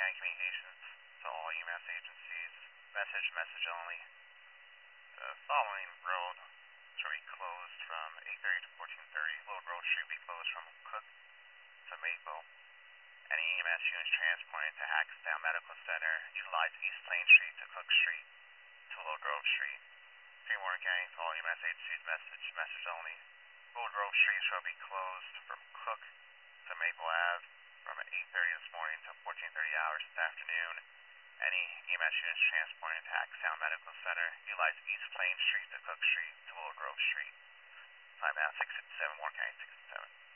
County Communications to all EMS agencies. Message only. The following road shall be closed from 8:30 to 14:30. Load Road Street will be closed from Cook to Maple. Any EMS units transporting to Hackettstown Medical Center utilize East Plain Street to Cook Street to Low Grove Street. St. Warren County to all EMS agencies. Message only. Low Grove Street shall be closed from Cook to Maple Ave from 8:30 this morning to 14:30 hours this afternoon. Any EMS units transporting to Hackettstown Medical Center utilize East Plain Street to Cook Street to Low Grove Street. Time now 6:57, Warren County 6:57.